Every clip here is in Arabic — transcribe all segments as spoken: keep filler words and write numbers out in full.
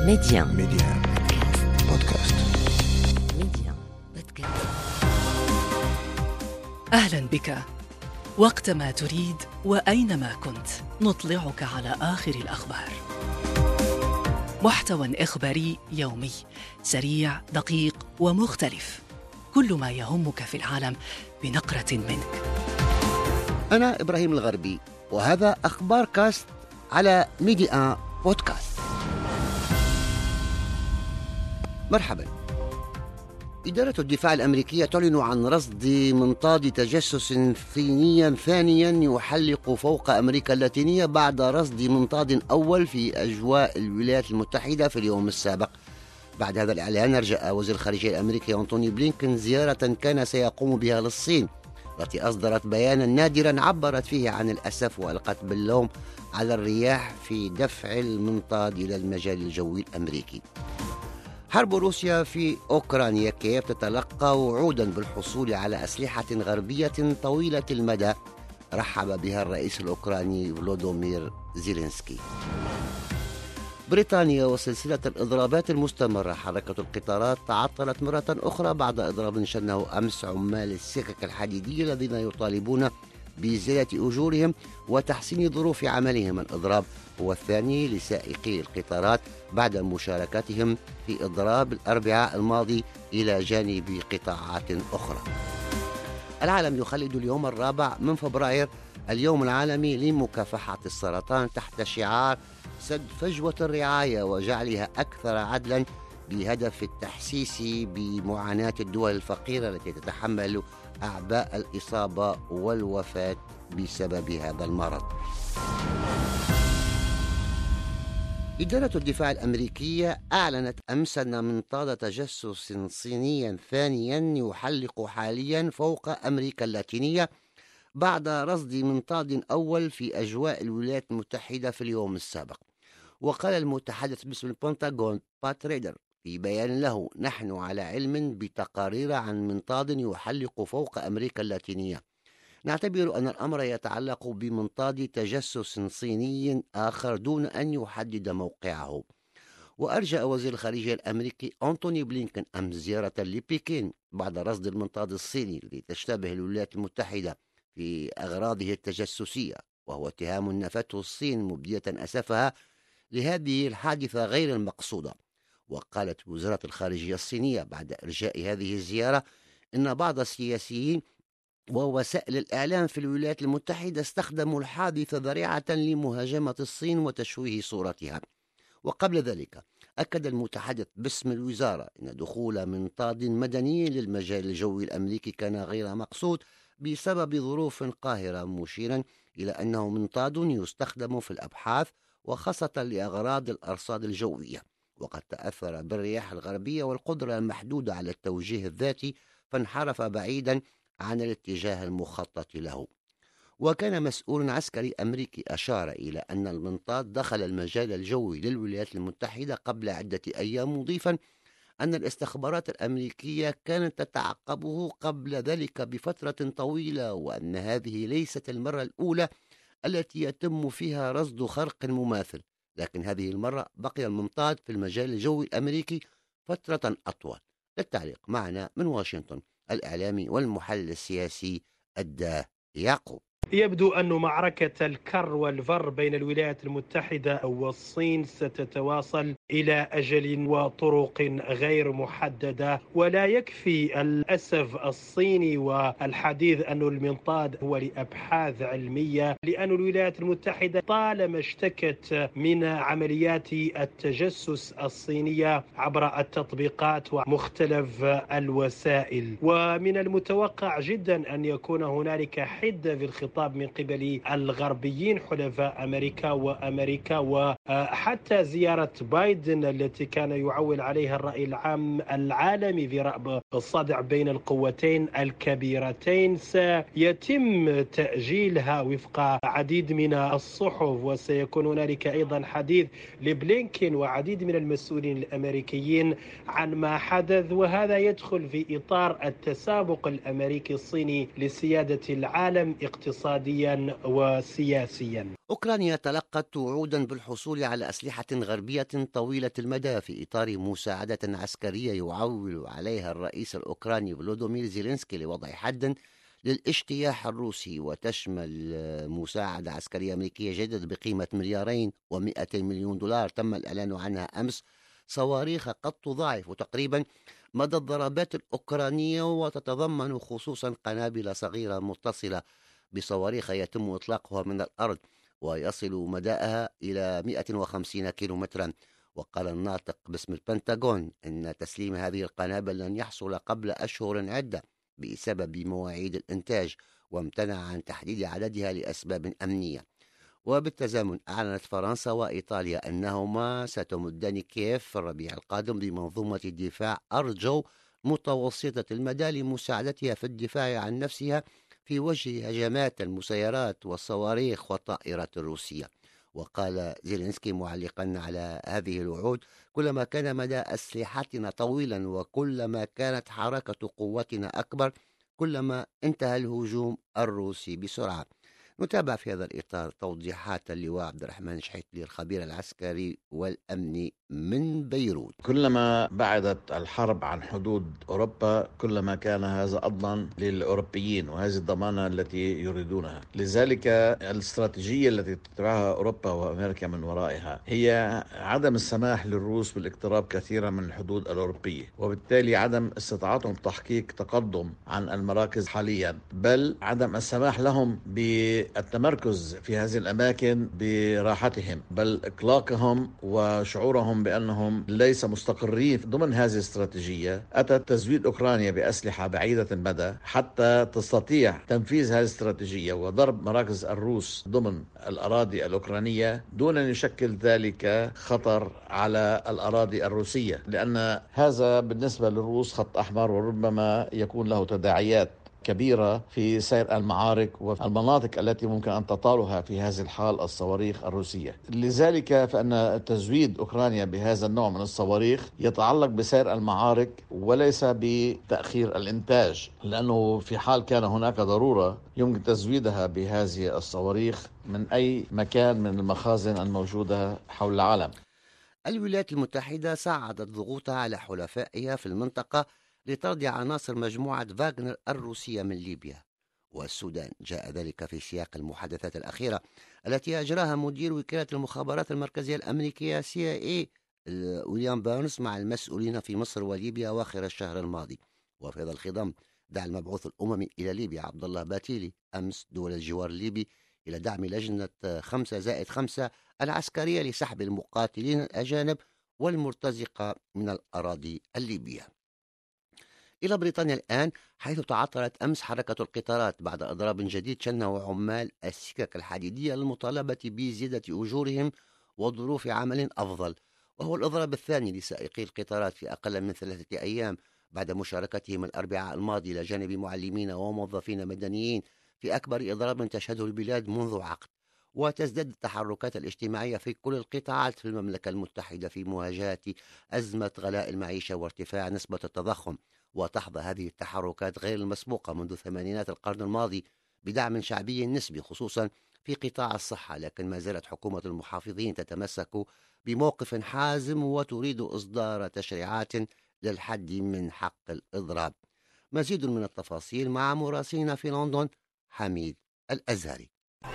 ميديان ميديان بودكاست. ميديان بودكاست. أهلا بك وقتما تريد وأينما كنت، نطلعك على آخر الأخبار. محتوى إخباري يومي سريع دقيق ومختلف، كل ما يهمك في العالم بنقرة منك. أنا إبراهيم الغربي، وهذا أخبار كاست على ميديان بودكاست. مرحبا. إدارة الدفاع الأمريكية تعلن عن رصد منطاد تجسس صيني ثانيا يحلق فوق أمريكا اللاتينية بعد رصد منطاد أول في أجواء الولايات المتحدة في اليوم السابق. بعد هذا الإعلان رجأ وزير الخارجية الأمريكي أنتوني بلينكن زيارة كان سيقوم بها للصين، التي أصدرت بيانا نادرا عبرت فيه عن الأسف وألقت باللوم على الرياح في دفع المنطاد إلى المجال الجوي الأمريكي. حرب روسيا في أوكرانيا، كييف تتلقى وعودا بالحصول على أسلحة غربية طويلة المدى رحب بها الرئيس الأوكراني فلودومير زيلينسكي. بريطانيا وسلسلة الإضرابات المستمرة، حركة القطارات تعطلت مرة أخرى بعد إضراب شنه أمس عمال السكك الحديدية الذين يطالبون بزيادة أجورهم وتحسين ظروف عملهم. الإضراب هو الثاني لسائقي القطارات بعد مشاركتهم في إضراب الأربعاء الماضي إلى جانب قطاعات أخرى. العالم يخلد اليوم الرابع من فبراير اليوم العالمي لمكافحة السرطان تحت شعار سد فجوة الرعاية وجعلها أكثر عدلا، بهدف التحسيس بمعاناة الدول الفقيرة التي تتحمل أعباء الإصابة والوفاة بسبب هذا المرض. إدارة الدفاع الأمريكية أعلنت أمس أن منطاد تجسس صيني ثانيا يحلق حاليا فوق أمريكا اللاتينية بعد رصد منطاد أول في أجواء الولايات المتحدة في اليوم السابق. وقال المتحدث باسم البنتاغون بات ريدر في بيان له: نحن على علم بتقارير عن منطاد يحلق فوق أمريكا اللاتينية. نعتبر أن الأمر يتعلق بمنطاد تجسس صيني آخر دون أن يحدد موقعه. وأرجأ وزير الخارجية الأمريكي أنتوني بلينكن أمس زيارة لبكين بعد رصد المنطاد الصيني الذي تشتبه الولايات المتحدة في أغراضه التجسسية، وهو اتهام نفته الصين مبدية أسفها لهذه الحادثة غير المقصودة. وقالت وزارة الخارجية الصينية بعد إرجاء هذه الزيارة إن بعض السياسيين ووسائل الإعلام في الولايات المتحدة استخدموا الحادثة ذريعة لمهاجمة الصين وتشويه صورتها. وقبل ذلك أكد المتحدث باسم الوزارة أن دخول منطاد مدني للمجال الجوي الأمريكي كان غير مقصود بسبب ظروف قاهرة، مشيرا إلى أنه منطاد يستخدم في الأبحاث وخاصة لأغراض الأرصاد الجوية، وقد تأثر بالرياح الغربية والقدرة المحدودة على التوجيه الذاتي فانحرف بعيدا عن الاتجاه المخطط له. وكان مسؤول عسكري أمريكي أشار إلى أن المنطاد دخل المجال الجوي للولايات المتحدة قبل عدة أيام، مضيفا أن الاستخبارات الأمريكية كانت تتعقبه قبل ذلك بفترة طويلة، وأن هذه ليست المرة الأولى التي يتم فيها رصد خرق مماثل، لكن هذه المرة بقي المنطاد في المجال الجوي الأمريكي فترة أطول. للتعليق معنا من واشنطن الإعلامي والمحلل السياسي الداه يعقوب. يبدو أن معركة الكر والفر بين الولايات المتحدة والصين ستتواصل إلى أجل وطرق غير محددة، ولا يكفي الأسف الصيني والحديث أن المنطاد هو لأبحاث علمية، لأن الولايات المتحدة طالما اشتكت من عمليات التجسس الصينية عبر التطبيقات ومختلف الوسائل. ومن المتوقع جدا أن يكون هنالك حدة في الخطاب من قبل الغربيين حلفاء أمريكا وأمريكا، وحتى زيارة بايدن التي كان يعول عليها الرأي العام العالمي في رأب الصدع بين القوتين الكبيرتين سيتم تأجيلها وفق عديد من الصحف، وسيكون هنالك أيضا حديث لبلينكين وعديد من المسؤولين الأمريكيين عن ما حدث، وهذا يدخل في إطار التسابق الأمريكي الصيني لسيادة العالم اقتصاديا اقتصاديا وسياسيا. أوكرانيا تلقت وعودا بالحصول على أسلحة غربية طويلة المدى في إطار مساعدة عسكرية يعول عليها الرئيس الأوكراني فلودومير زيلينسكي لوضع حد للاجتياح الروسي، وتشمل مساعدة عسكرية أمريكية جديدة بقيمة مليارين ومئتين مليون دولار تم الإعلان عنها أمس، صواريخ قد تضاعف تقريبا مدى الضربات الأوكرانية، وتتضمن خصوصا قنابل صغيرة متصلة بصواريخ يتم إطلاقها من الأرض ويصل مداها إلى مئة وخمسين كيلومترا. وقال الناطق باسم البنتاغون إن تسليم هذه القنابل لن يحصل قبل أشهر عدة بسبب مواعيد الإنتاج، وامتنع عن تحديد عددها لأسباب أمنية. وبالتزامن أعلنت فرنسا وإيطاليا أنهما ستمدان كييف في الربيع القادم بمنظومة دفاع أرجو متوسطة المدى لمساعدتها في الدفاع عن نفسها في وجه هجمات المسيرات والصواريخ والطائرات الروسية. وقال زيلينسكي معلقا على هذه الوعود: كلما كان مدى أسلحتنا طويلا وكلما كانت حركة قوتنا أكبر كلما انتهى الهجوم الروسي بسرعة. نتابع في هذا الإطار توضيحات اللواء عبد الرحمن شحيتلي الخبير العسكري والأمني من بيروت. كلما بعدت الحرب عن حدود أوروبا كلما كان هذا أضمن للأوروبيين وهذه الضمانة التي يريدونها. لذلك الاستراتيجية التي تتبعها أوروبا وأمريكا من ورائها هي عدم السماح للروس بالاقتراب كثيرا من الحدود الأوروبية، وبالتالي عدم استطاعتهم تحقيق تقدم عن المراكز حاليا، بل عدم السماح لهم بالتمركز في هذه الأماكن براحتهم، بل إقلاقهم وشعورهم بأنهم ليس مستقرين ضمن هذه الاستراتيجية. أتت تزويد أوكرانيا بأسلحة بعيدة المدى حتى تستطيع تنفيذ هذه الاستراتيجية وضرب مراكز الروس ضمن الأراضي الأوكرانية دون أن يشكل ذلك خطر على الأراضي الروسية، لأن هذا بالنسبة للروس خط أحمر وربما يكون له تداعيات كبيرة في سير المعارك والمناطق التي ممكن أن تطالها في هذه الحال الصواريخ الروسية. لذلك فإن تزويد أوكرانيا بهذا النوع من الصواريخ يتعلق بسير المعارك وليس بتأخير الإنتاج، لأنه في حال كان هناك ضرورة يمكن تزويدها بهذه الصواريخ من أي مكان من المخازن الموجودة حول العالم. الولايات المتحدة صعدت ضغوطها على حلفائها في المنطقة لطرد عناصر مجموعة فاغنر الروسية من ليبيا والسودان. جاء ذلك في سياق المحادثات الأخيرة التي أجراها مدير وكالة المخابرات المركزية الأمريكية سي آي إيه ويليام بيرنز مع المسؤولين في مصر وليبيا أواخر الشهر الماضي. وفي هذا الخضم دعا المبعوث الأممي إلى ليبيا عبد الله باتيلي أمس دول الجوار الليبي إلى دعم لجنة خمسة زائد خمسة العسكرية لسحب المقاتلين الأجانب والمرتزقة من الأراضي الليبية. إلى بريطانيا الآن، حيث تعطلت أمس حركة القطارات بعد إضراب جديد شنه عمال السكك الحديدية للمطالبة بزيادة أجورهم وظروف عمل أفضل، وهو الإضراب الثاني لسائقي القطارات في أقل من ثلاثة أيام بعد مشاركتهم الأربعاء الماضي إلى جانب معلمين وموظفين مدنيين في أكبر إضراب تشهده البلاد منذ عقد. وتزداد التحركات الاجتماعية في كل القطاعات في المملكة المتحدة في مواجهة أزمة غلاء المعيشة وارتفاع نسبة التضخم. وتحظى هذه التحركات غير المسبوقة منذ ثمانينات القرن الماضي بدعم شعبي نسبي خصوصا في قطاع الصحة، لكن ما زالت حكومة المحافظين تتمسك بموقف حازم وتريد إصدار تشريعات للحد من حق الإضراب. مزيد من التفاصيل مع مراسلنا في لندن حميد الأزهري.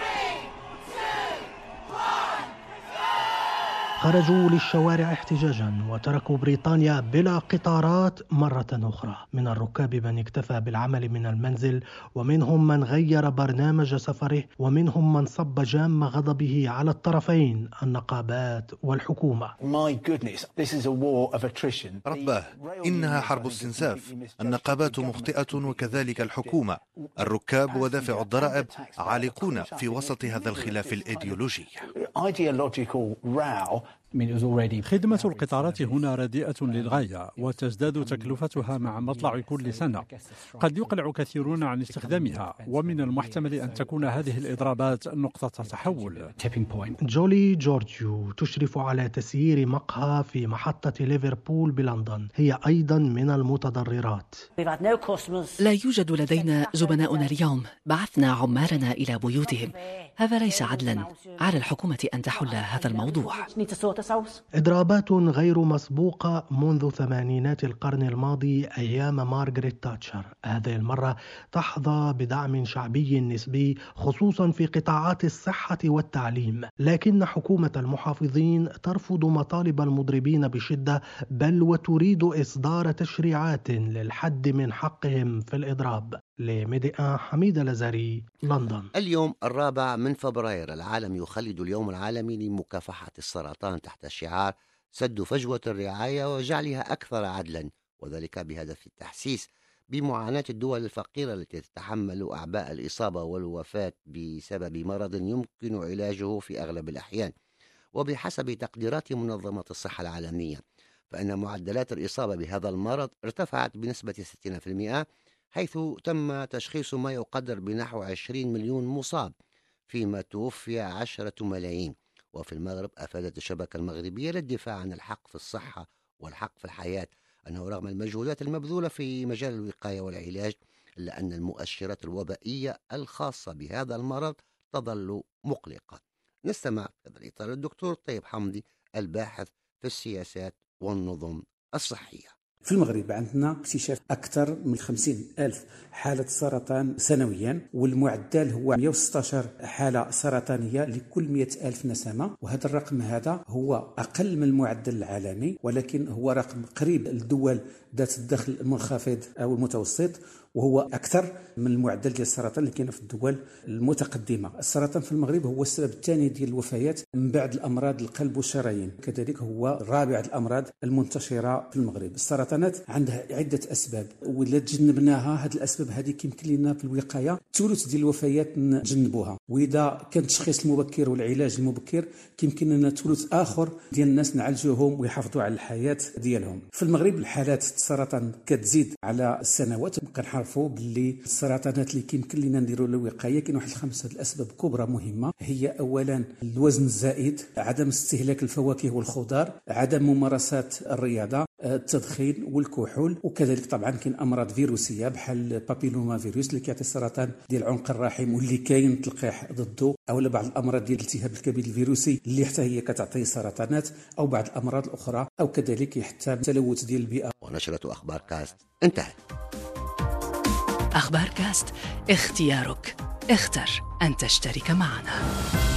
خرجوا للشوارع احتجاجا وتركوا بريطانيا بلا قطارات مرة أخرى. من الركاب من اكتفى بالعمل من المنزل، ومنهم من غير برنامج سفره، ومنهم من صب جام غضبه على الطرفين النقابات والحكومة. رباه، إنها حرب استنزاف. النقابات مخطئة وكذلك الحكومة. الركاب ودافع الضرائب عالقون في وسط هذا الخلاف الإيديولوجي. خدمة القطارات هنا رديئة للغاية وتزداد تكلفتها مع مطلع كل سنة. قد يقلع كثيرون عن استخدامها، ومن المحتمل أن تكون هذه الإضرابات نقطة تحول. جولي جورجيو تشرف على تسيير مقهى في محطة ليفربول بلندن، هي أيضا من المتضررات. لا يوجد لدينا زبناؤنا اليوم، بعثنا عمالنا إلى بيوتهم. هذا ليس عدلا، على الحكومة أن تحل هذا الموضوع. إضرابات غير مسبوقة منذ ثمانينات القرن الماضي أيام مارغريت تاتشر، هذه المرة تحظى بدعم شعبي نسبي خصوصا في قطاعات الصحة والتعليم، لكن حكومة المحافظين ترفض مطالب المضربين بشدة، بل وتريد إصدار تشريعات للحد من حقهم في الإضراب. لميديا حميد لزاري، لندن. اليوم الرابع من فبراير العالم يخلد اليوم العالمي لمكافحة السرطان تحت شعار سد فجوة الرعاية وجعلها أكثر عدلا، وذلك بهدف التحسيس بمعاناة الدول الفقيرة التي تتحمل أعباء الإصابة والوفاة بسبب مرض يمكن علاجه في أغلب الأحيان. وبحسب تقديرات منظمة الصحة العالمية فإن معدلات الإصابة بهذا المرض ارتفعت بنسبة ستين بالمئة، حيث تم تشخيص ما يقدر بنحو عشرين مليون مصاب، فيما توفي عشرة ملايين. وفي المغرب أفادت الشبكة المغربية للدفاع عن الحق في الصحة والحق في الحياة أنه رغم المجهودات المبذولة في مجال الوقاية والعلاج، إلا أن المؤشرات الوبائية الخاصة بهذا المرض تظل مقلقة. نستمع في هذا الإطار الدكتور طيب حمدي الباحث في السياسات والنظم الصحية. في المغرب عندنا اكتشاف أكثر من خمسين ألف حالة سرطان سنويا، والمعدل هو مئة وستة عشر حالة سرطانية لكل مئة ألف نسمة، وهذا الرقم هذا هو أقل من المعدل العالمي، ولكن هو رقم قريب للدول ذات الدخل المنخفض أو المتوسط، وهو أكثر من المعدل ديال السرطان اللي كاين في الدول المتقدمة. السرطان في المغرب هو السبب الثاني ديال الوفيات من بعد الأمراض القلب والشرايين، كذلك هو رابع الأمراض المنتشرة في المغرب. السرطانات عندها عدة أسباب، وإلا تجنبناها هذه الأسباب هذه كيمكن لنا في الوقاية ثلث ديال الوفيات نجنبوها، وإذا كان التشخيص المبكر والعلاج المبكر كيمكن لنا ثلث آخر ديال الناس نعالجوهم ويحافظوا على الحياة ديالهم. في المغرب الحالات السرطان كتزيد على السنوات، كنعرفوا باللي السرطانات اللي كيمكن لنا نديروا له وقايه كاين واحد الخمسه الاسباب كبرى مهمه، هي اولا الوزن الزائد، عدم استهلاك الفواكه والخضار، عدم ممارسات الرياضه، التدخين والكحول، وكذلك طبعا كاين امراض فيروسيه بحال بابيلوما فيروس اللي كيعطي السرطان ديال عنق الرحم واللي كاين تلقيح ضده، او بعض الامراض ديال التهاب الكبد الفيروسي اللي حتى هي كتعطي سرطانات، او بعض الامراض الاخرى، او كذلك حتى التلوث ديال البيئه. ونشرة اخبار كاست انتهت. أخبار كاست، اختيارك، اختر أن تشترك معنا.